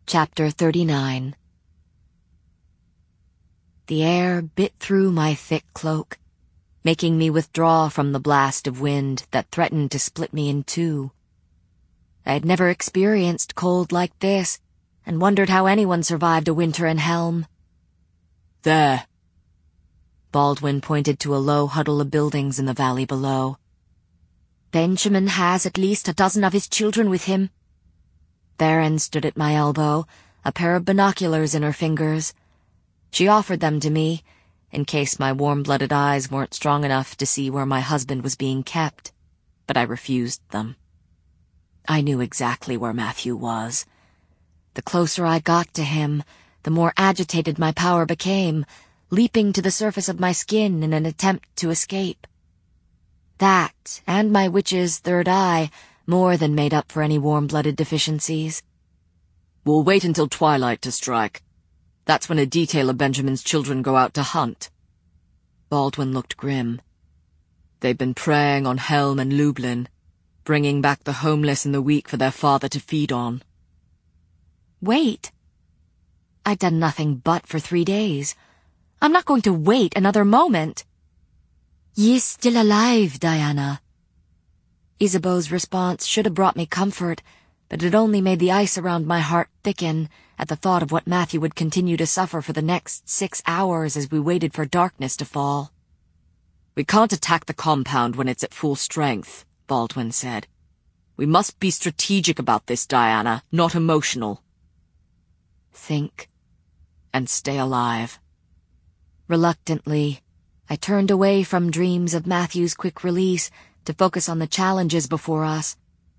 Chapter 39. The air bit through my thick cloak, making me withdraw from the blast of wind that threatened to split me in two. I had never experienced cold like this, and wondered how anyone survived a winter in Helm. There. Baldwin pointed to a low huddle of buildings in the valley below. Benjamin has at least a dozen of his children with him. Theron stood at my elbow, a pair of binoculars in her fingers. She offered them to me, in case my warm-blooded eyes weren't strong enough to see where my husband was being kept, but I refused them. I knew exactly where Matthew was. The closer I got to him, the more agitated my power became, leaping to the surface of my skin in an attempt to escape. That, and my witch's third eye, more than made up for any warm-blooded deficiencies. We'll wait until twilight to strike. That's when a detail of Benjamin's children go out to hunt. Baldwin looked grim. They've been preying on Helm and Lublin, bringing back the homeless and the weak for their father to feed on. Wait. I'd done nothing but for 3 days. I'm not going to wait another moment. Ye's still alive, Diana. Isabeau's response should have brought me comfort, but it only made the ice around my heart thicken at the thought of what Matthew would continue to suffer for the next 6 hours as we waited for darkness to fall. We can't attack the compound when it's at full strength, Baldwin said. We must be strategic about this, Diana, not emotional. Think. And stay alive. Reluctantly, I turned away from dreams of Matthew's quick release to focus on the challenges before us.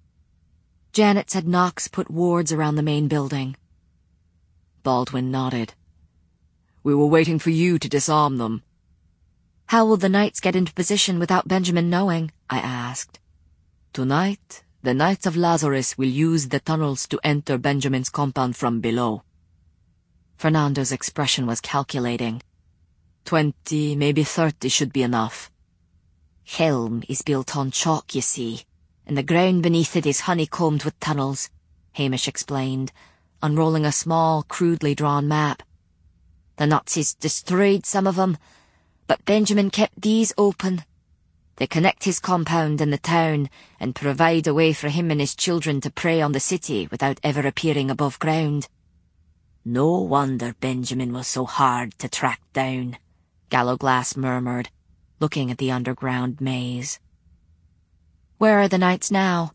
Janet said Knox put wards around the main building. Baldwin nodded. We were waiting for you to disarm them. How will the Knights get into position without Benjamin knowing? I asked. Tonight, the Knights of Lazarus will use the tunnels to enter Benjamin's compound from below. Fernando's expression was calculating. 20, maybe 30 should be enough. Helm is built on chalk, you see, and the ground beneath it is honeycombed with tunnels, Hamish explained, unrolling a small, crudely drawn map. The Nazis destroyed some of them, but Benjamin kept these open. They connect his compound and the town, and provide a way for him and his children to prey on the city without ever appearing above ground. No wonder Benjamin was so hard to track down, Gallowglass murmured, looking at the underground maze. Where are the Knights now?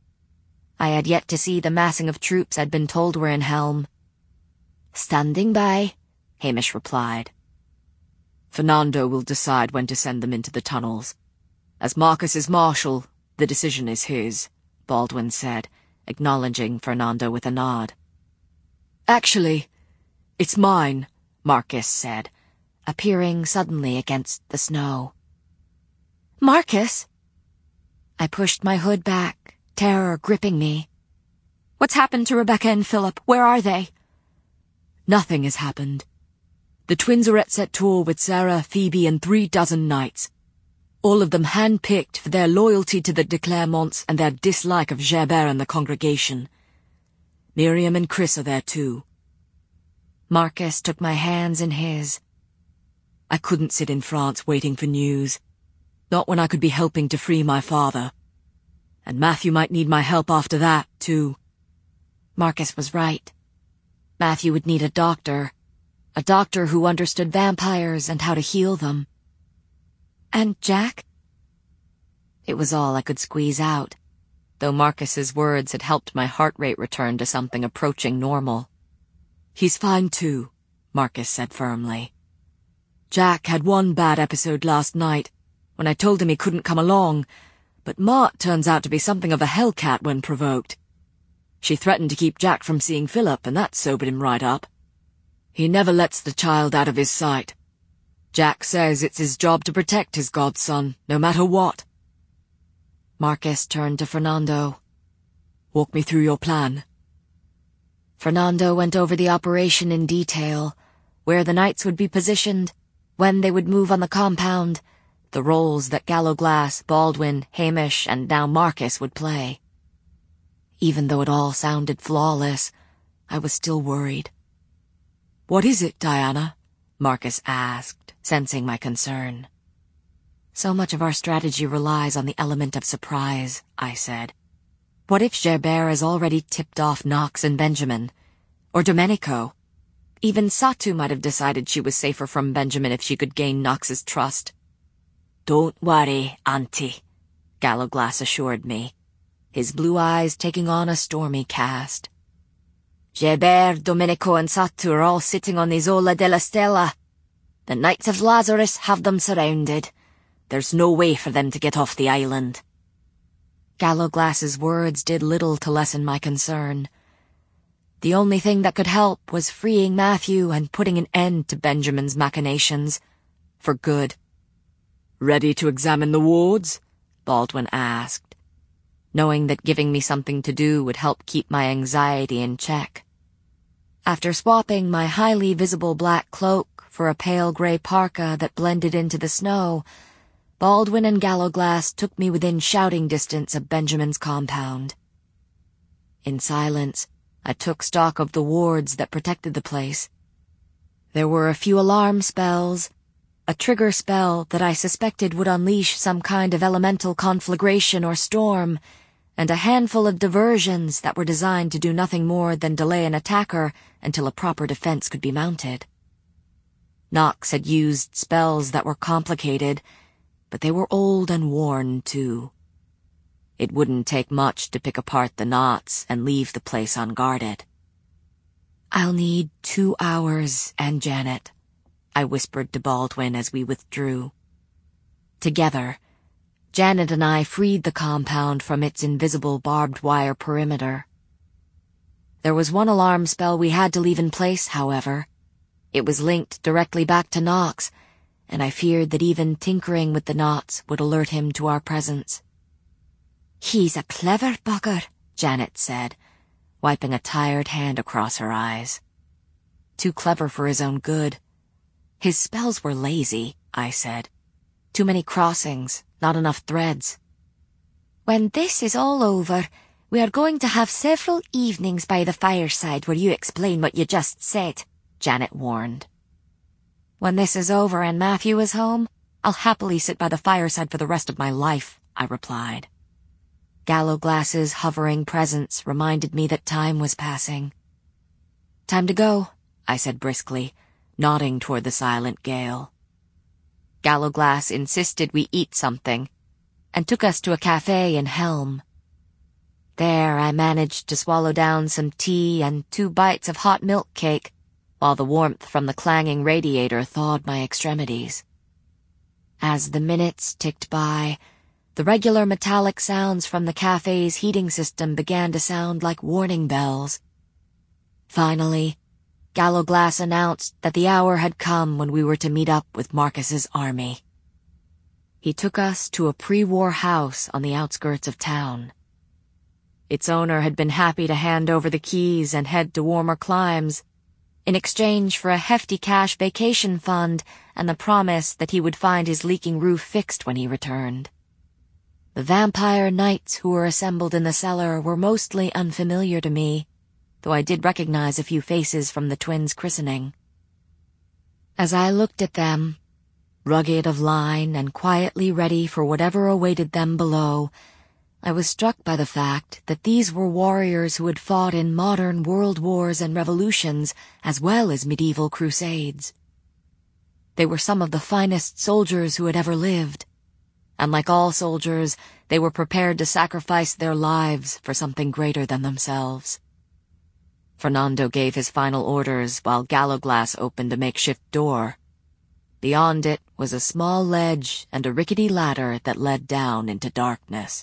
I had yet to see the massing of troops I'd been told were in Helm. Standing by, Hamish replied. Fernando will decide when to send them into the tunnels. As Marcus's marshal, the decision is his, Baldwin said, acknowledging Fernando with a nod. Actually, it's mine, Marcus said, appearing suddenly against the snow. Marcus? I pushed my hood back, terror gripping me. What's happened to Rebecca and Philip? Where are they? Nothing has happened. The twins are at Sept-Tours with Sarah, Phoebe, and 36 knights. All of them hand-picked for their loyalty to the de Clermonts and their dislike of Gerbert and the congregation. Miriam and Chris are there too. Marcus took my hands in his. I couldn't sit in France waiting for news. Not when I could be helping to free my father. And Matthew might need my help after that, too. Marcus was right. Matthew would need a doctor who understood vampires and how to heal them. And Jack? It was all I could squeeze out, though Marcus's words had helped my heart rate return to something approaching normal. He's fine too, Marcus said firmly. Jack had one bad episode last night, when I told him he couldn't come along, but Mart turns out to be something of a hellcat when provoked. She threatened to keep Jack from seeing Philip, and that sobered him right up. He never lets the child out of his sight. Jack says it's his job to protect his godson, no matter what. Marcus turned to Fernando. Walk me through your plan. Fernando went over the operation in detail, where the Knights would be positioned, when they would move on the compound, the roles that Gallowglass, Baldwin, Hamish, and now Marcus would play. Even though it all sounded flawless, I was still worried. "What is it, Diana?" Marcus asked, sensing my concern. "So much of our strategy relies on the element of surprise," I said. "What if Gerbert has already tipped off Knox and Benjamin? Or Domenico? Even Satu might have decided she was safer from Benjamin if she could gain Knox's trust." "Don't worry, Auntie," Gallowglass assured me, his blue eyes taking on a stormy cast. "Gerbert, Domenico and Satu are all sitting on the Isola della Stella. The Knights of Lazarus have them surrounded. There's no way for them to get off the island." Gallowglass's words did little to lessen my concern. The only thing that could help was freeing Matthew and putting an end to Benjamin's machinations. For good. "Ready to examine the wards?" Baldwin asked, knowing that giving me something to do would help keep my anxiety in check. After swapping my highly visible black cloak for a pale grey parka that blended into the snow, Baldwin and Gallowglass took me within shouting distance of Benjamin's compound. In silence, I took stock of the wards that protected the place. There were a few alarm spells, a trigger spell that I suspected would unleash some kind of elemental conflagration or storm, and a handful of diversions that were designed to do nothing more than delay an attacker until a proper defense could be mounted. Knox had used spells that were complicated, but they were old and worn, too. It wouldn't take much to pick apart the knots and leave the place unguarded. "I'll need 2 hours, and Janet," I whispered to Baldwin as we withdrew. Together, Janet and I freed the compound from its invisible barbed wire perimeter. There was one alarm spell we had to leave in place, however. It was linked directly back to Knox, and I feared that even tinkering with the knots would alert him to our presence. "He's a clever bugger," Janet said, wiping a tired hand across her eyes. Too clever for his own good. "His spells were lazy," I said. "Too many crossings, not enough threads." "When this is all over, we are going to have several evenings by the fireside where you explain what you just said," Janet warned. "When this is over and Matthew is home, I'll happily sit by the fireside for the rest of my life," I replied. Gallowglass's hovering presence reminded me that time was passing. "Time to go," I said briskly, nodding toward the silent gale. Gallowglass insisted we eat something, and took us to a cafe in Helm. There I managed to swallow down some tea and 2 bites of hot milk cake, while the warmth from the clanging radiator thawed my extremities. As the minutes ticked by, the regular metallic sounds from the cafe's heating system began to sound like warning bells. Finally, Gallowglass announced that the hour had come when we were to meet up with Marcus's army. He took us to a pre-war house on the outskirts of town. Its owner had been happy to hand over the keys and head to warmer climes, in exchange for a hefty cash vacation fund and the promise that he would find his leaking roof fixed when he returned. The vampire knights who were assembled in the cellar were mostly unfamiliar to me, though I did recognize a few faces from the twins' christening. As I looked at them, rugged of line and quietly ready for whatever awaited them below, I was struck by the fact that these were warriors who had fought in modern world wars and revolutions as well as medieval crusades. They were some of the finest soldiers who had ever lived, and like all soldiers, they were prepared to sacrifice their lives for something greater than themselves. Fernando gave his final orders while Gallowglass opened a makeshift door. Beyond it was a small ledge and a rickety ladder that led down into darkness.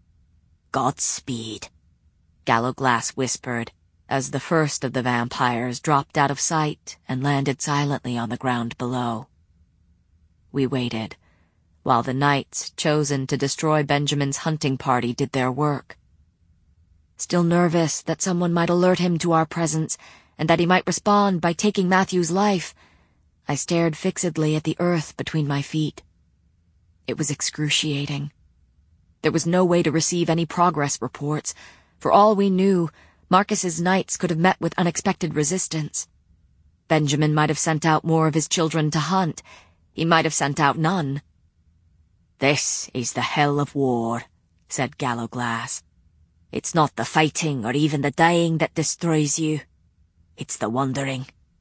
"Godspeed," Gallowglass whispered, as the first of the vampires dropped out of sight and landed silently on the ground below. We waited, while the knights chosen to destroy Benjamin's hunting party did their work. Still nervous that someone might alert him to our presence and that he might respond by taking Matthew's life, I stared fixedly at the earth between my feet. It was excruciating. There was no way to receive any progress reports. For all we knew, Marcus's knights could have met with unexpected resistance. Benjamin might have sent out more of his children to hunt. He might have sent out none. "This is the hell of war," said Gallowglass. "It's not the fighting or even the dying that destroys you. It's the wandering."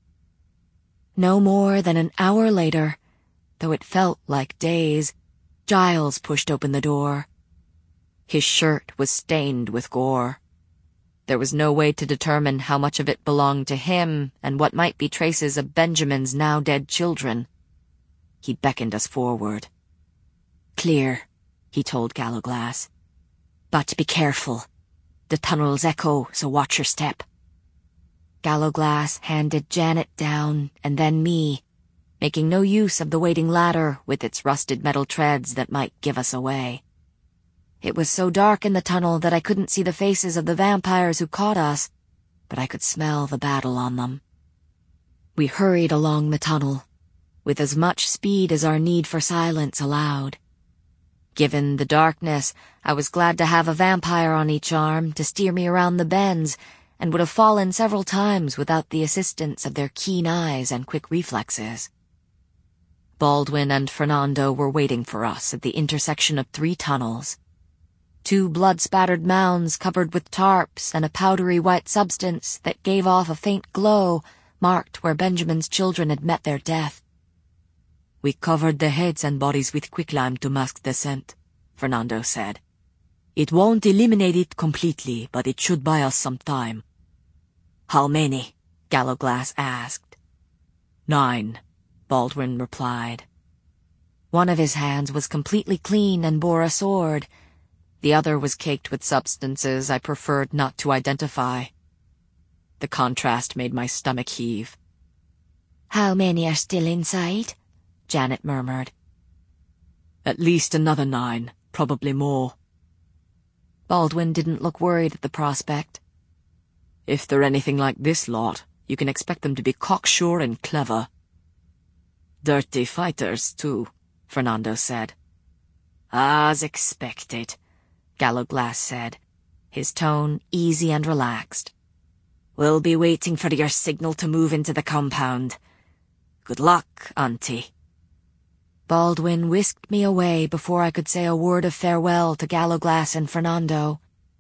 No more than an hour later, though it felt like days, Giles pushed open the door. His shirt was stained with gore. There was no way to determine how much of it belonged to him and what might be traces of Benjamin's now-dead children. He beckoned us forward. "Clear," he told Gallowglass. "But be careful. The tunnels echo, so watch your step." Gallowglass handed Janet down and then me, making no use of the waiting ladder with its rusted metal treads that might give us away. It was so dark in the tunnel that I couldn't see the faces of the vampires who caught us, but I could smell the battle on them. We hurried along the tunnel, with as much speed as our need for silence allowed. Given the darkness, I was glad to have a vampire on each arm to steer me around the bends, and would have fallen several times without the assistance of their keen eyes and quick reflexes. Baldwin and Fernando were waiting for us at the intersection of 3 tunnels. 2 blood-spattered mounds covered with tarps and a powdery white substance that gave off a faint glow marked where Benjamin's children had met their death. "We covered the heads and bodies with quicklime to mask the scent," Fernando said. "It won't eliminate it completely, but it should buy us some time." "How many?" Gallowglass asked. 9, Baldwin replied. One of his hands was completely clean and bore a sword. The other was caked with substances I preferred not to identify. The contrast made my stomach heave. "How many are still inside?" Janet murmured. "At least another 9, probably more." Baldwin didn't look worried at the prospect. "If they're anything like this lot, you can expect them to be cocksure and clever." "Dirty fighters, too," Fernando said. "As expected," Gallowglass said, his tone easy and relaxed. "We'll be waiting for your signal to move into the compound. Good luck, Auntie." Baldwin whisked me away before I could say a word of farewell to Gallowglass and Fernando.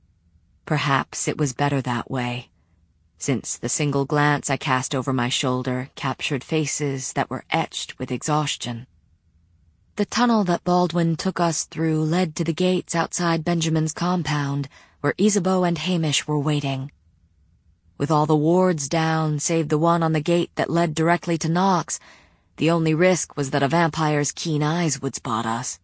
Perhaps it was better that way, since the single glance I cast over my shoulder captured faces that were etched with exhaustion. The tunnel that Baldwin took us through led to the gates outside Benjamin's compound, where Isabeau and Hamish were waiting. With all the wards down save the one on the gate that led directly to Knox, the only risk was that a vampire's keen eyes would spot us.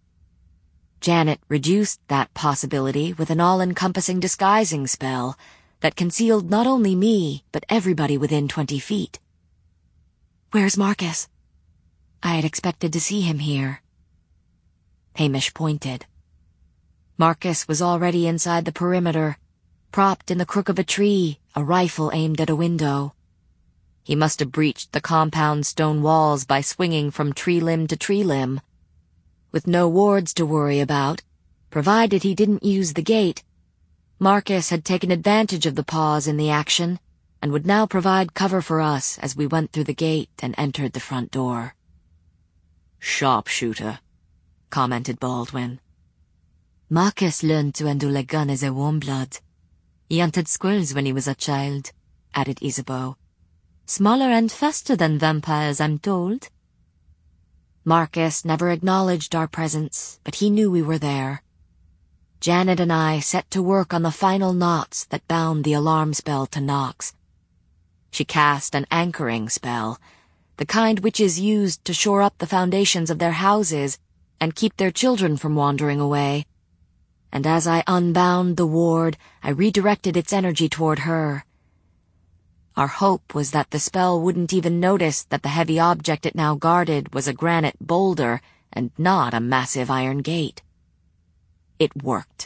Janet reduced that possibility with an all-encompassing disguising spell that concealed not only me, but everybody within 20 feet. "Where's Marcus?" I had expected to see him here. Hamish pointed. Marcus was already inside the perimeter, propped in the crook of a tree, a rifle aimed at a window. He must have breached the compound stone walls by swinging from tree limb to tree limb. With no wards to worry about, provided he didn't use the gate, Marcus had taken advantage of the pause in the action and would now provide cover for us as we went through the gate and entered the front door. "Sharpshooter," commented Baldwin. "Marcus learned to handle a gun as a warm blood. He hunted squirrels when he was a child," added Isabeau. "Smaller and faster than vampires, I'm told." Marcus never acknowledged our presence, but he knew we were there. Janet and I set to work on the final knots that bound the alarm spell to Knox. She cast an anchoring spell, the kind witches used to shore up the foundations of their houses and keep their children from wandering away. And as I unbound the ward, I redirected its energy toward her. Our hope was that the spell wouldn't even notice that the heavy object it now guarded was a granite boulder and not a massive iron gate. It worked.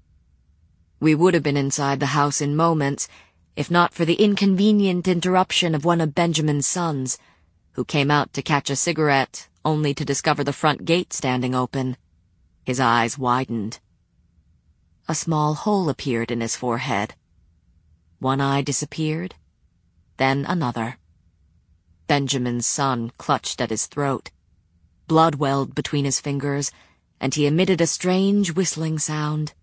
We would have been inside the house in moments, if not for the inconvenient interruption of one of Benjamin's sons, who came out to catch a cigarette, only to discover the front gate standing open. His eyes widened. A small hole appeared in his forehead. One eye disappeared, then another. Benjamin's son clutched at his throat. Blood welled between his fingers, and he emitted a strange whistling sound.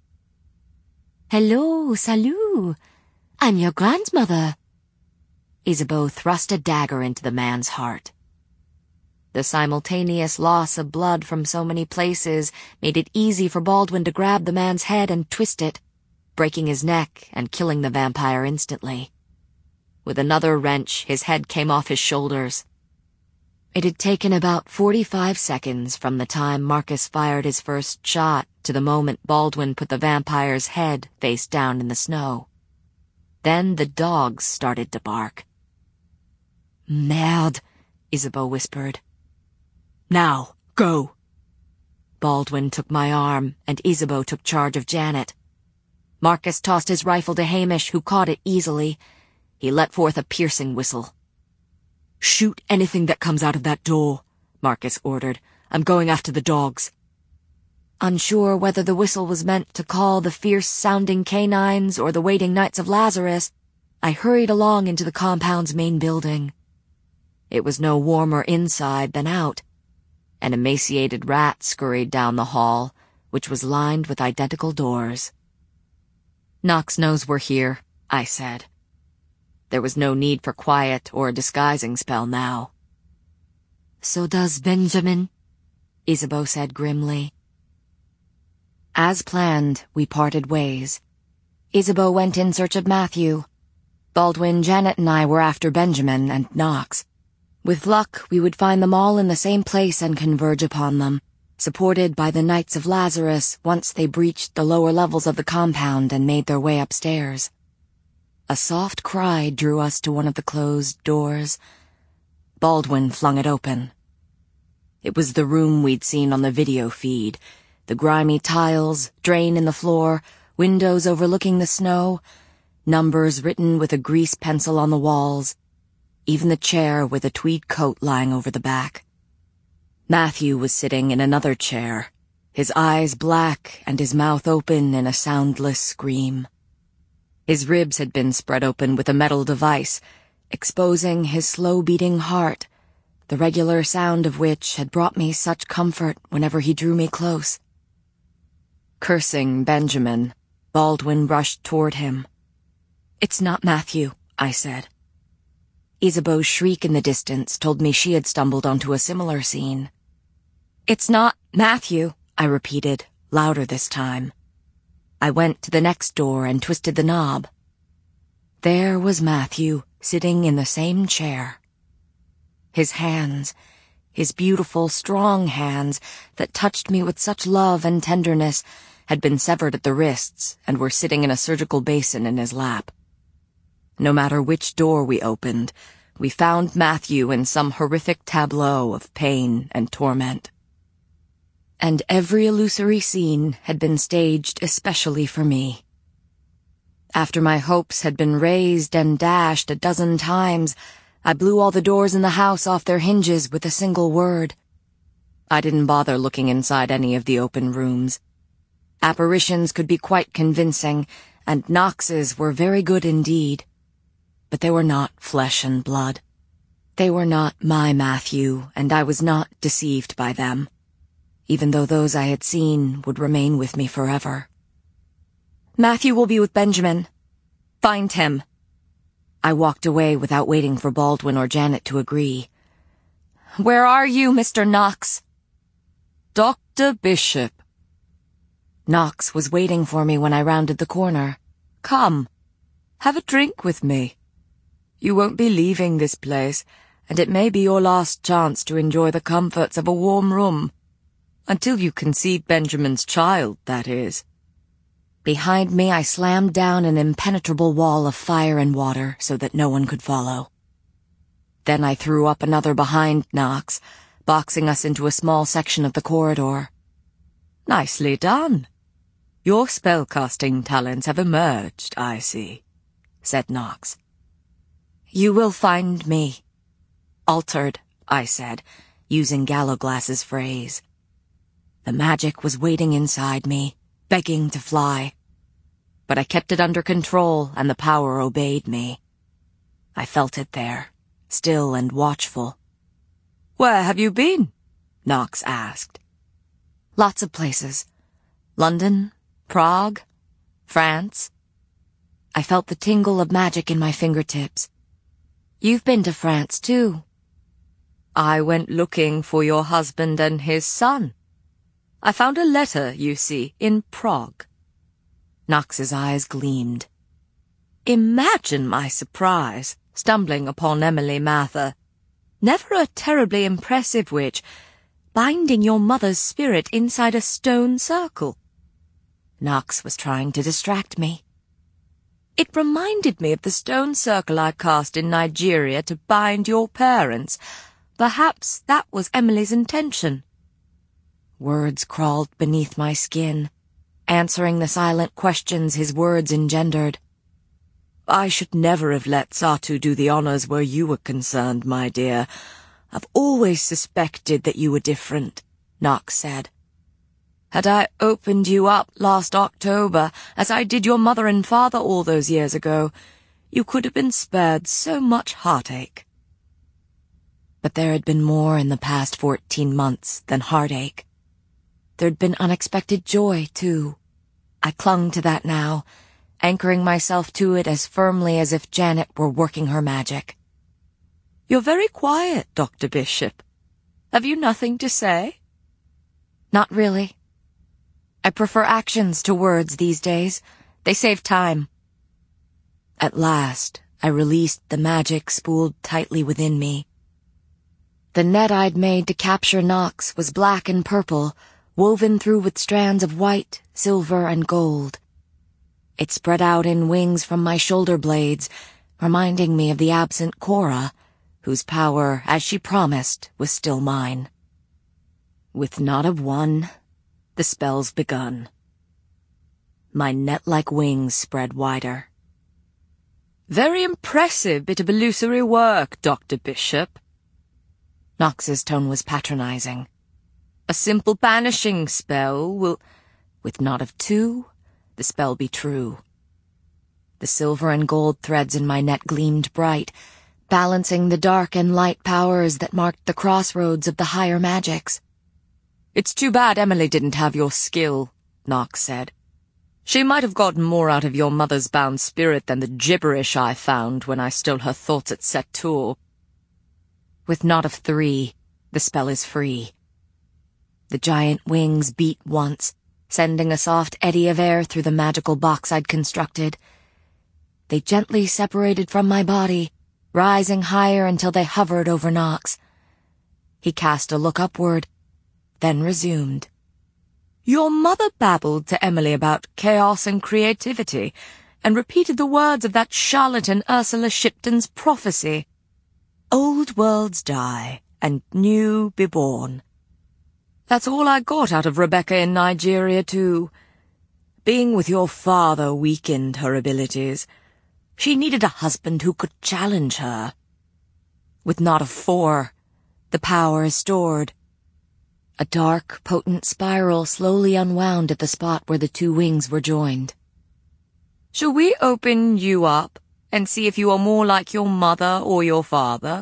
"Hello, salut! I'm your grandmother." Isabeau thrust a dagger into the man's heart. The simultaneous loss of blood from so many places made it easy for Baldwin to grab the man's head and twist it, breaking his neck and killing the vampire instantly. With another wrench, his head came off his shoulders. It had taken about 45 seconds from the time Marcus fired his first shot to the moment Baldwin put the vampire's head face down in the snow. Then the dogs started to bark. "Merde," Isabeau whispered. "Now, go." Baldwin took my arm, and Isabeau took charge of Janet. Marcus tossed his rifle to Hamish, who caught it easily. He let forth a piercing whistle. "Shoot anything that comes out of that door," Marcus ordered. "I'm going after the dogs." Unsure whether the whistle was meant to call the fierce-sounding canines or the waiting Knights of Lazarus, I hurried along into the compound's main building. It was no warmer inside than out. An emaciated rat scurried down the hall, which was lined with identical doors. "Knox knows we're here," I said. There was no need for quiet or a disguising spell now. "So does Benjamin," Isabeau said grimly. As planned, we parted ways. Isabeau went in search of Matthew. Baldwin, Janet, and I were after Benjamin and Knox. With luck, we would find them all in the same place and converge upon them, supported by the Knights of Lazarus once they breached the lower levels of the compound and made their way upstairs. A soft cry drew us to one of the closed doors. Baldwin flung it open. It was the room we'd seen on the video feed. The grimy tiles, drain in the floor, windows overlooking the snow, numbers written with a grease pencil on the walls, even the chair with a tweed coat lying over the back. Matthew was sitting in another chair, his eyes black and his mouth open in a soundless scream. His ribs had been spread open with a metal device, exposing his slow-beating heart, the regular sound of which had brought me such comfort whenever he drew me close. Cursing Benjamin, Baldwin rushed toward him. "It's not Matthew," I said. Isabeau's shriek in the distance told me she had stumbled onto a similar scene. "It's not Matthew," I repeated, louder this time. I went to the next door and twisted the knob. There was Matthew, sitting in the same chair. His hands, his beautiful, strong hands that touched me with such love and tenderness, had been severed at the wrists and were sitting in a surgical basin in his lap. No matter which door we opened, we found Matthew in some horrific tableau of pain and torment. And every illusory scene had been staged especially for me. After my hopes had been raised and dashed a dozen times, I blew all the doors in the house off their hinges with a single word. I didn't bother looking inside any of the open rooms. Apparitions could be quite convincing, and Knox's were very good indeed. But they were not flesh and blood. They were not my Matthew, and I was not deceived by them, even though those I had seen would remain with me forever. "Matthew will be with Benjamin. Find him." I walked away without waiting for Baldwin or Janet to agree. "Where are you, Mr. Knox?" "Dr. Bishop." Knox was waiting for me when I rounded the corner. "Come, have a drink with me. You won't be leaving this place, and it may be your last chance to enjoy the comforts of a warm room. Until you can see Benjamin's child, that is." Behind me, I slammed down an impenetrable wall of fire and water so that no one could follow. Then I threw up another behind Knox, boxing us into a small section of the corridor. "Nicely done. Your spellcasting talents have emerged, I see," said Knox. "You will find me. Altered," I said, using Gallowglass's phrase. The magic was waiting inside me, begging to fly. but I kept it under control and the power obeyed me. I felt it there, still and watchful. "Where have you been?" Knox asked. "Lots of places. London, Prague, France." I felt the tingle of magic in my fingertips. "You've been to France, too." "I went looking for your husband and his son. I found a letter, you see, in Prague." Knox's eyes gleamed. Imagine my surprise, stumbling upon Emily Mather. Never a terribly impressive witch, binding your mother's spirit inside a stone circle. Knox was trying to distract me. "It reminded me of the stone circle I cast in Nigeria to bind your parents. Perhaps that was Emily's intention." Words crawled beneath my skin, answering the silent questions his words engendered. "I should never have let Satu do the honors where you were concerned, my dear. I've always suspected that you were different," Knox said. "Had I opened you up last October, as I did your mother and father all those years ago, you could have been spared so much heartache." But there had been more in the past 14 months than heartache. There'd been unexpected joy, too. I clung to that now, anchoring myself to it as firmly as if Janet were working her magic. "You're very quiet, Dr. Bishop. Have you nothing to say?" "Not really. I prefer actions to words these days. They save time." At last, I released the magic spooled tightly within me. The net I'd made to capture Knox was black and purple, woven through with strands of white, silver, and gold. It spread out in wings from my shoulder blades, reminding me of the absent Cora, whose power, as she promised, was still mine. With not of one, the spell's begun. My net-like wings spread wider. "Very impressive bit of illusory work, Dr. Bishop." Knox's tone was patronizing. "A simple banishing spell will—" "With not of two, the spell be true." The silver and gold threads in my net gleamed bright, balancing the dark and light powers that marked the crossroads of the higher magics. "It's too bad Emily didn't have your skill," Knox said. "She might have gotten more out of your mother's bound spirit than the gibberish I found when I stole her thoughts at Setur." With not of three, the spell is free. The giant wings beat once, sending a soft eddy of air through the magical box I'd constructed. They gently separated from my body, rising higher until they hovered over Knox. He cast a look upward, then resumed. "Your mother babbled to Emily about chaos and creativity, and repeated the words of that charlatan Ursula Shipton's prophecy. Old worlds die, and new be born. That's all I got out of Rebecca in Nigeria, too. Being with your father weakened her abilities. She needed a husband who could challenge her. With not of four, the power is stored." A dark, potent spiral slowly unwound at the spot where the two wings were joined. "Shall we open you up and see if you are more like your mother or your father?"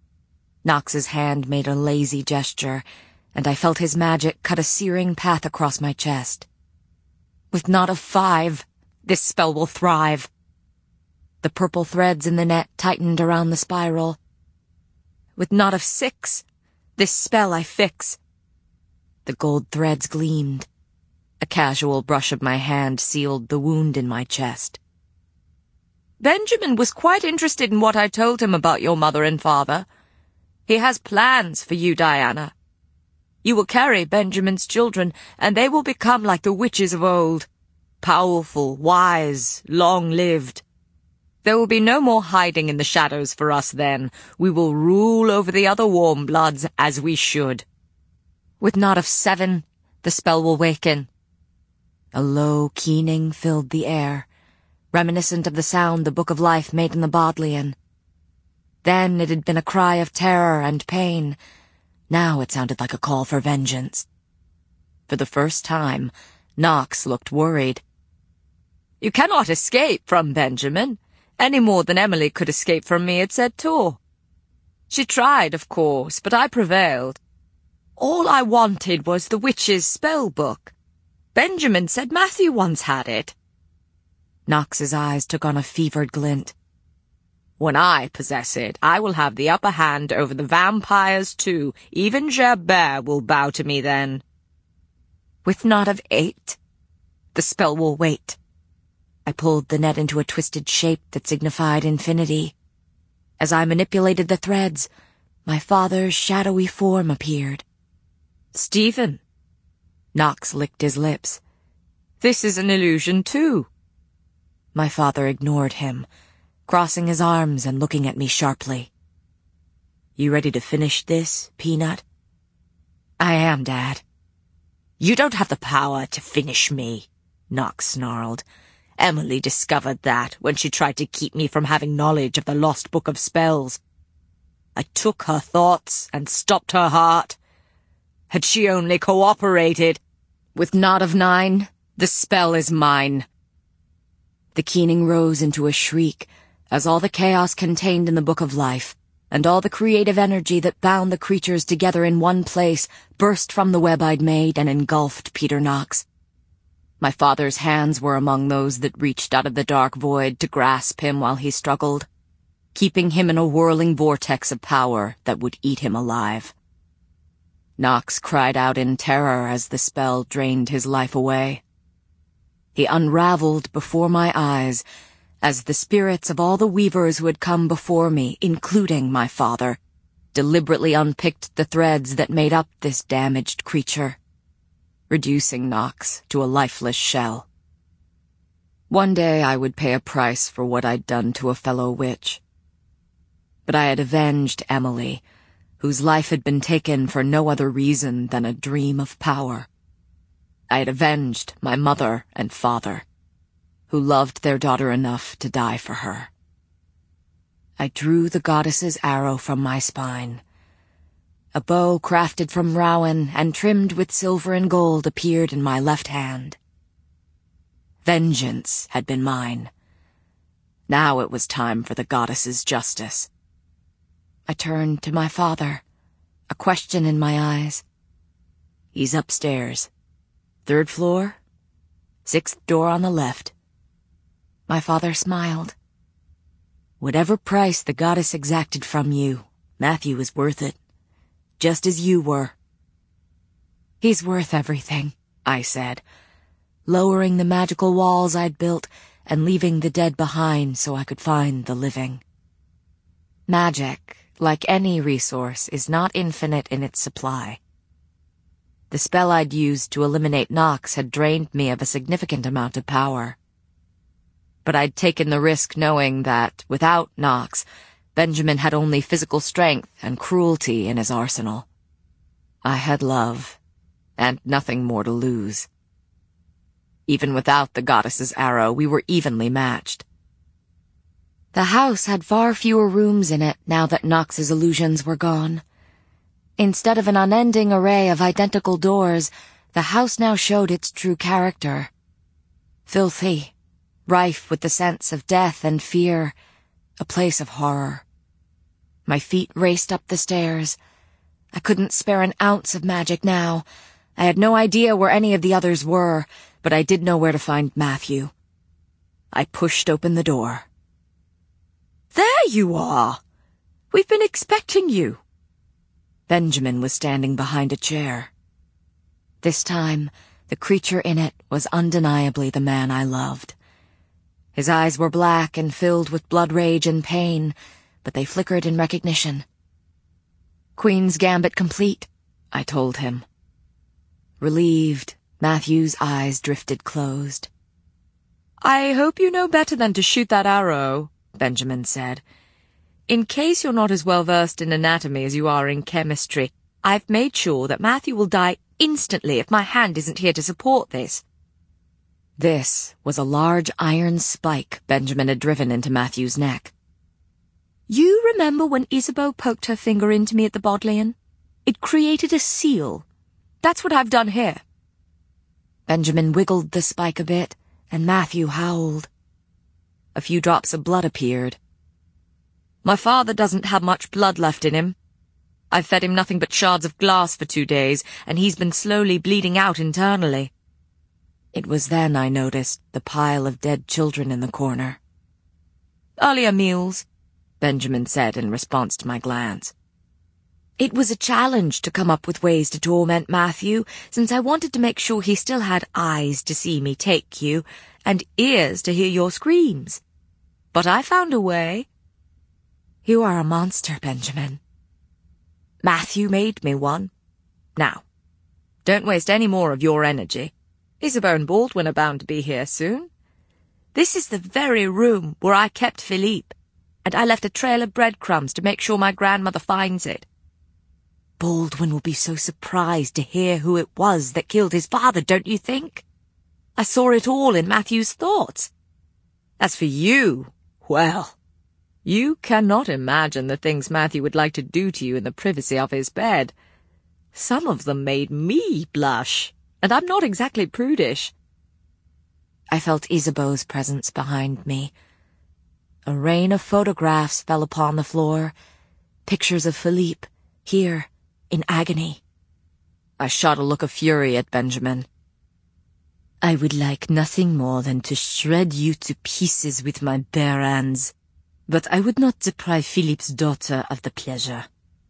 Knox's hand made a lazy gesture, and I felt his magic cut a searing path across my chest. "With not of five, this spell will thrive." The purple threads in the net tightened around the spiral. "With not of six, this spell I fix." The gold threads gleamed. A casual brush of my hand sealed the wound in my chest. "Benjamin was quite interested in what I told him about your mother and father. He has plans for you, Diana. You will carry Benjamin's children, and they will become like the witches of old. Powerful, wise, long-lived. There will be no more hiding in the shadows for us then. We will rule over the other warm bloods as we should. With not of seven, the spell will waken." A low keening filled the air, reminiscent of the sound the Book of Life made in the Bodleian. Then it had been a cry of terror and pain. Now it sounded like a call for vengeance. For the first time, Knox looked worried. You cannot escape from Benjamin, any more than Emily could escape from me at Zed Tor. She tried, of course, but I prevailed. All I wanted was the witch's spell book. Benjamin said Matthew once had it. Knox's eyes took on a fevered glint. When I possess it, I will have the upper hand over the vampires too. Even Gerbert will bow to me then. With Knot of 8, the spell will wait. I pulled the net into a twisted shape that signified infinity. As I manipulated the threads, my father's shadowy form appeared. Stephen. Knox licked his lips. This is an illusion too. My father ignored him, crossing his arms and looking at me sharply. You ready to finish this, Peanut? I am, Dad. You don't have the power to finish me, Knox snarled. Emily discovered that when she tried to keep me from having knowledge of the lost book of spells. I took her thoughts and stopped her heart. Had she only cooperated, with Knot of 9, the spell is mine. The keening rose into a shriek as all the chaos contained in the Book of Life and all the creative energy that bound the creatures together in one place burst from the web I'd made and engulfed Peter Knox. My father's hands were among those that reached out of the dark void to grasp him while he struggled, keeping him in a whirling vortex of power that would eat him alive. Knox cried out in terror as the spell drained his life away. He unraveled before my eyes as the spirits of all the weavers who had come before me, including my father, deliberately unpicked the threads that made up this damaged creature, reducing Knox to a lifeless shell. One day I would pay a price for what I'd done to a fellow witch. But I had avenged Emily, whose life had been taken for no other reason than a dream of power. I had avenged my mother and father, who loved their daughter enough to die for her. I drew the goddess's arrow from my spine. A bow crafted from rowan and trimmed with silver and gold appeared in my left hand. Vengeance had been mine. Now it was time for the goddess's justice. I turned to my father, a question in my eyes. He's upstairs. 3rd floor, 6th door on the left. My father smiled. Whatever price the goddess exacted from you, Matthew is worth it, just as you were. He's worth everything, I said, lowering the magical walls I'd built and leaving the dead behind so I could find the living. Magic, like any resource, is not infinite in its supply. The spell I'd used to eliminate Knox had drained me of a significant amount of power. But I'd taken the risk knowing that, without Knox, Benjamin had only physical strength and cruelty in his arsenal. I had love, and nothing more to lose. Even without the goddess's arrow, we were evenly matched. The house had far fewer rooms in it now that Knox's illusions were gone. Instead of an unending array of identical doors, the house now showed its true character. Filthy, rife with the sense of death and fear, a place of horror. My feet raced up the stairs. I couldn't spare an ounce of magic now. I had no idea where any of the others were, but I did know where to find Matthew. I pushed open the door. There you are! We've been expecting you. Benjamin was standing behind a chair. This time, the creature in it was undeniably the man I loved. His eyes were black and filled with blood rage and pain, but they flickered in recognition. Queen's Gambit complete, I told him. Relieved, Matthew's eyes drifted closed. I hope you know better than to shoot that arrow, Benjamin said. In case you're not as well versed in anatomy as you are in chemistry, I've made sure that Matthew will die instantly if my hand isn't here to support this. This was a large iron spike Benjamin had driven into Matthew's neck. You remember when Isabeau poked her finger into me at the Bodleian? It created a seal. That's what I've done here. Benjamin wiggled the spike a bit, and Matthew howled. A few drops of blood appeared. My father doesn't have much blood left in him. I've fed him nothing but shards of glass for 2 days, and he's been slowly bleeding out internally. It was then I noticed the pile of dead children in the corner. Earlier meals, Benjamin said in response to my glance. It was a challenge to come up with ways to torment Matthew, since I wanted to make sure he still had eyes to see me take you, and ears to hear your screams. But I found a way. You are a monster, Benjamin. Matthew made me one. Now, don't waste any more of your energy. Isabeau and Baldwin are bound to be here soon. This is the very room where I kept Philippe, and I left a trail of breadcrumbs to make sure my grandmother finds it. Baldwin will be so surprised to hear who it was that killed his father, don't you think? I saw it all in Matthew's thoughts. As for you, well, you cannot imagine the things Matthew would like to do to you in the privacy of his bed. Some of them made me blush, and I'm not exactly prudish. I felt Isabeau's presence behind me. A rain of photographs fell upon the floor, pictures of Philippe, here, in agony. I shot a look of fury at Benjamin. I would like nothing more than to shred you to pieces with my bare hands, but I would not deprive Philippe's daughter of the pleasure.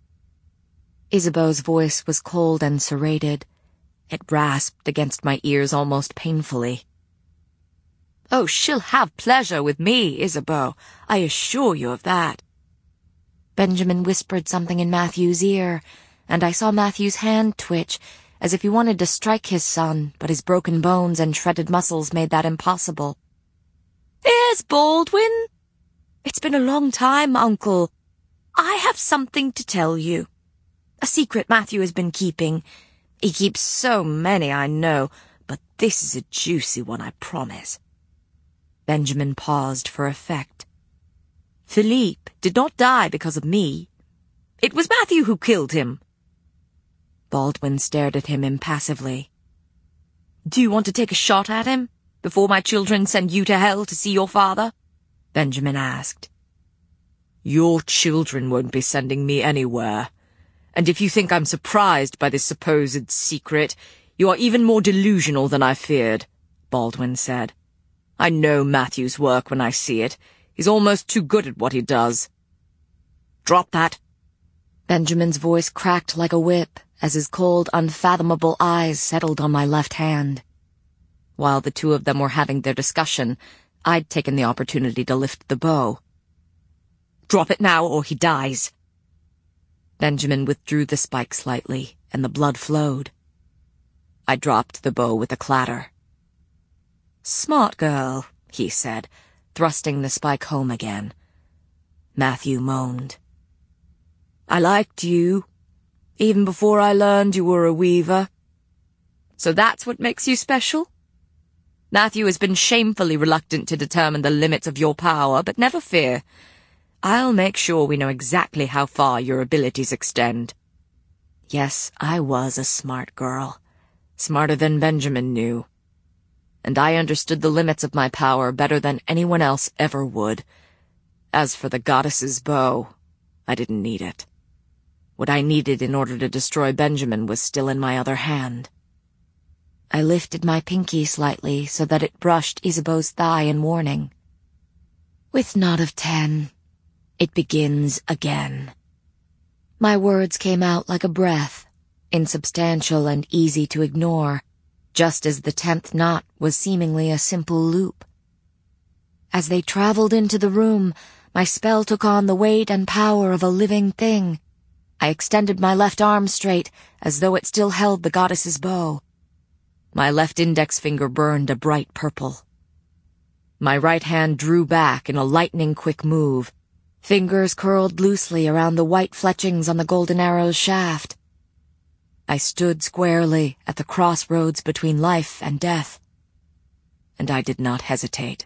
Isabeau's voice was cold and serrated. It rasped against my ears almost painfully. Oh, she'll have pleasure with me, Isabeau. I assure you of that. Benjamin whispered something in Matthew's ear, and I saw Matthew's hand twitch, as if he wanted to strike his son, but his broken bones and shredded muscles made that impossible. Here's Baldwin. It's been a long time, Uncle. I have something to tell you. A secret Matthew has been keeping. He keeps so many, I know, but this is a juicy one, I promise. Benjamin paused for effect. Philippe did not die because of me. It was Matthew who killed him. Baldwin stared at him impassively. Do you want to take a shot at him, before my children send you to hell to see your father? Benjamin asked. Your children won't be sending me anywhere. And if you think I'm surprised by this supposed secret, you are even more delusional than I feared, Baldwin said. I know Matthew's work when I see it. He's almost too good at what he does. Drop that. Benjamin's voice cracked like a whip as his cold, unfathomable eyes settled on my left hand. While the two of them were having their discussion, I'd taken the opportunity to lift the bow. Drop it now or he dies. Benjamin withdrew the spike slightly, and the blood flowed. I dropped the bow with a clatter. Smart girl, he said, thrusting the spike home again. Matthew moaned. I liked you, even before I learned you were a weaver. So that's what makes you special? Matthew has been shamefully reluctant to determine the limits of your power, but never fear. I'll make sure we know exactly how far your abilities extend. Yes, I was a smart girl. Smarter than Benjamin knew. And I understood the limits of my power better than anyone else ever would. As for the goddess's bow, I didn't need it. What I needed in order to destroy Benjamin was still in my other hand. I lifted my pinky slightly so that it brushed Isabeau's thigh in warning. With not of 10, it begins again. My words came out like a breath, insubstantial and easy to ignore, just as the 10th knot was seemingly a simple loop. As they traveled into the room, my spell took on the weight and power of a living thing. I extended my left arm straight, as though it still held the goddess's bow. My left index finger burned a bright purple. My right hand drew back in a lightning-quick move. Fingers curled loosely around the white fletchings on the golden arrow's shaft. I stood squarely at the crossroads between life and death, and I did not hesitate.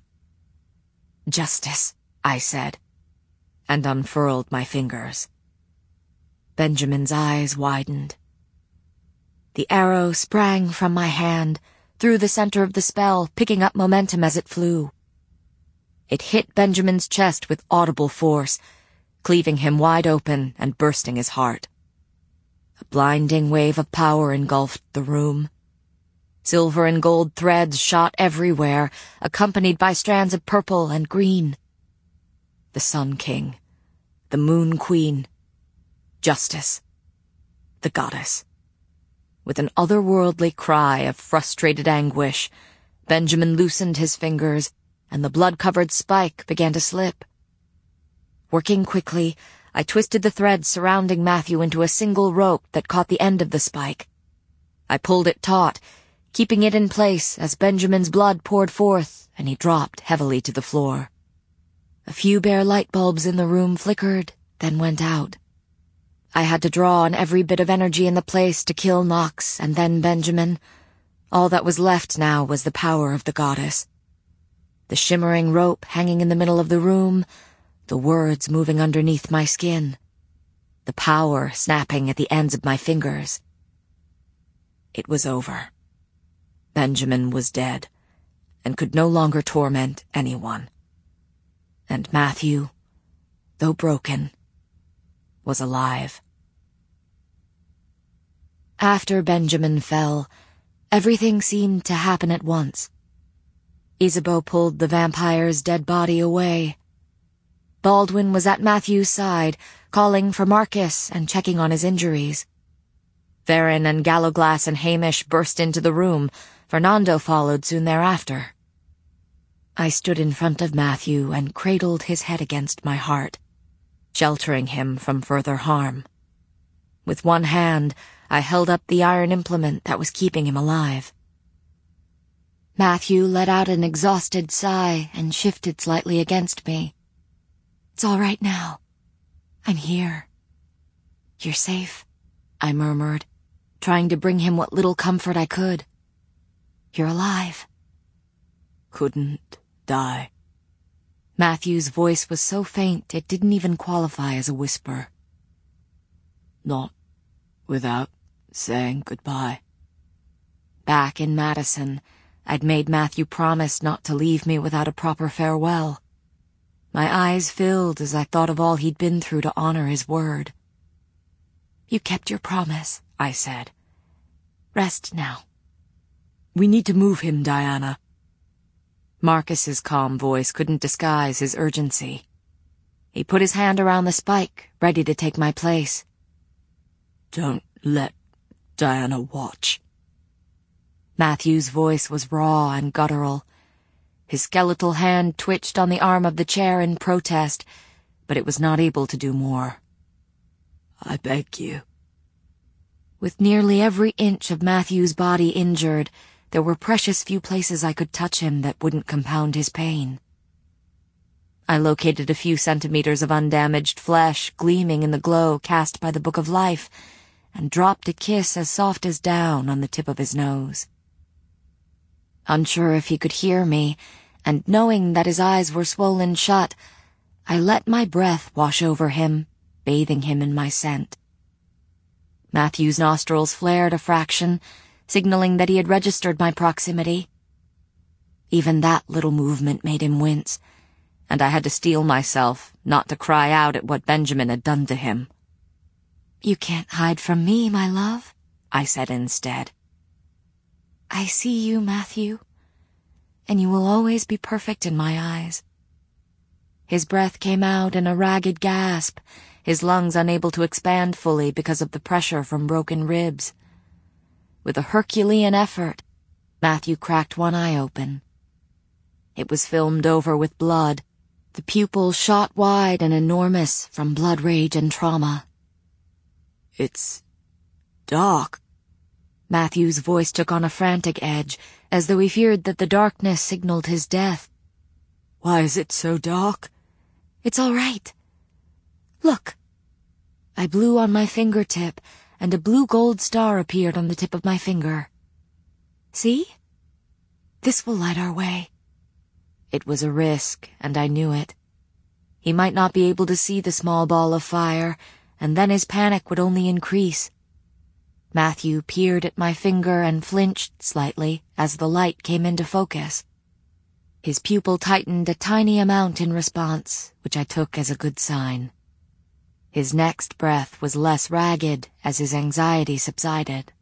Justice, I said, and unfurled my fingers. Benjamin's eyes widened. The arrow sprang from my hand, through the center of the spell, picking up momentum as it flew. It hit Benjamin's chest with audible force, cleaving him wide open and bursting his heart. A blinding wave of power engulfed the room. Silver and gold threads shot everywhere, accompanied by strands of purple and green. The Sun King, the Moon Queen, Justice, the Goddess. With an otherworldly cry of frustrated anguish, Benjamin loosened his fingers, and the blood-covered spike began to slip. Working quickly, I twisted the threads surrounding Matthew into a single rope that caught the end of the spike. I pulled it taut, keeping it in place as Benjamin's blood poured forth and he dropped heavily to the floor. A few bare light bulbs in the room flickered, then went out. I had to draw on every bit of energy in the place to kill Nox and then Benjamin. All that was left now was the power of the goddess. The shimmering rope hanging in the middle of the room, the words moving underneath my skin, the power snapping at the ends of my fingers. It was over. Benjamin was dead, and could no longer torment anyone. And Matthew, though broken, was alive. After Benjamin fell, everything seemed to happen at once. Isabeau pulled the vampire's dead body away. Baldwin was at Matthew's side, calling for Marcus and checking on his injuries. Varen and Gallowglass and Hamish burst into the room. Fernando followed soon thereafter. I stood in front of Matthew and cradled his head against my heart, sheltering him from further harm. With one hand, I held up the iron implement that was keeping him alive. Matthew let out an exhausted sigh and shifted slightly against me. "It's all right now. I'm here." "You're safe," I murmured, trying to bring him what little comfort I could. "You're alive." "Couldn't die." Matthew's voice was so faint it didn't even qualify as a whisper. "Not without saying goodbye." Back in Madison, I'd made Matthew promise not to leave me without a proper farewell. My eyes filled as I thought of all he'd been through to honor his word. "You kept your promise," I said. "Rest now." "We need to move him, Diana." Marcus's calm voice couldn't disguise his urgency. He put his hand around the spike, ready to take my place. "Don't let Diana watch." Matthew's voice was raw and guttural. His skeletal hand twitched on the arm of the chair in protest, but it was not able to do more. "I beg you." With nearly every inch of Matthew's body injured, there were precious few places I could touch him that wouldn't compound his pain. I located a few centimeters of undamaged flesh gleaming in the glow cast by the Book of Life, and dropped a kiss as soft as down on the tip of his nose. Unsure if he could hear me, and knowing that his eyes were swollen shut, I let my breath wash over him, bathing him in my scent. Matthew's nostrils flared a fraction, signaling that he had registered my proximity. Even that little movement made him wince, and I had to steel myself not to cry out at what Benjamin had done to him. "You can't hide from me, my love," I said instead. "I see you, Matthew, and you will always be perfect in my eyes." His breath came out in a ragged gasp, his lungs unable to expand fully because of the pressure from broken ribs. With a Herculean effort, Matthew cracked one eye open. It was filmed over with blood, the pupils shot wide and enormous from blood rage and trauma. "It's dark." Matthew's voice took on a frantic edge, as though he feared that the darkness signaled his death. "Why is it so dark?" "It's all right. Look." I blew on my fingertip, and a blue-gold star appeared on the tip of my finger. "See? This will light our way." It was a risk, and I knew it. He might not be able to see the small ball of fire, and then his panic would only increase. Matthew peered at my finger and flinched slightly as the light came into focus. His pupil tightened a tiny amount in response, which I took as a good sign. His next breath was less ragged as his anxiety subsided.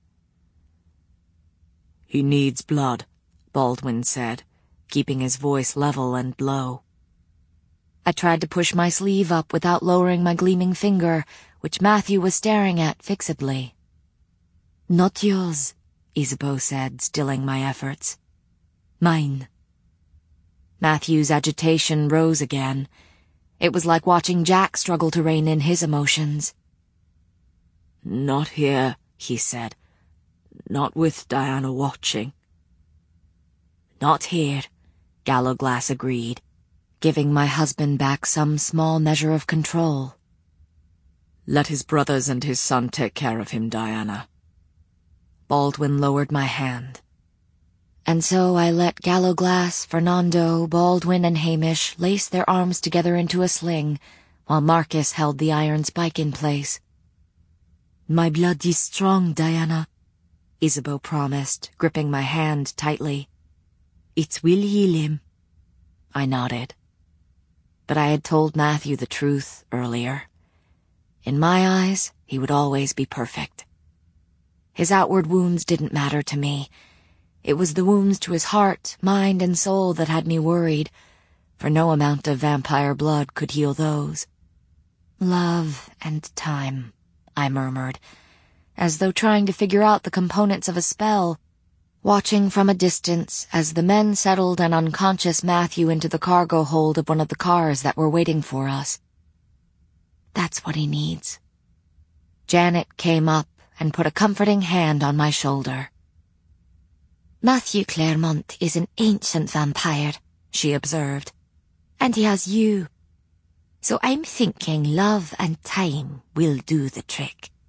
"He needs blood," Baldwin said, keeping his voice level and low. I tried to push my sleeve up without lowering my gleaming finger, which Matthew was staring at fixedly. "Not yours," Isabeau said, stilling my efforts. "Mine." Matthew's agitation rose again. It was like watching Jack struggle to rein in his emotions. "Not here," he said. "Not with Diana watching." "Not here," Gallowglass agreed, giving my husband back some small measure of control. "Let his brothers and his son take care of him, Diana." Baldwin lowered my hand. And so I let Gallowglass, Fernando, Baldwin, and Hamish lace their arms together into a sling, while Marcus held the iron spike in place. "My blood is strong, Diana," Isabeau promised, gripping my hand tightly. "It will heal him." I nodded. But I had told Matthew the truth earlier. In my eyes, he would always be perfect. His outward wounds didn't matter to me. It was the wounds to his heart, mind, and soul that had me worried, for no amount of vampire blood could heal those. "Love and time," I murmured, as though trying to figure out the components of a spell, watching from a distance as the men settled an unconscious Matthew into the cargo hold of one of the cars that were waiting for us. "That's what he needs." Janet came up and put a comforting hand on my shoulder. "Matthew Claremont is an ancient vampire," she observed, "and he has you. So I'm thinking love and time will do the trick."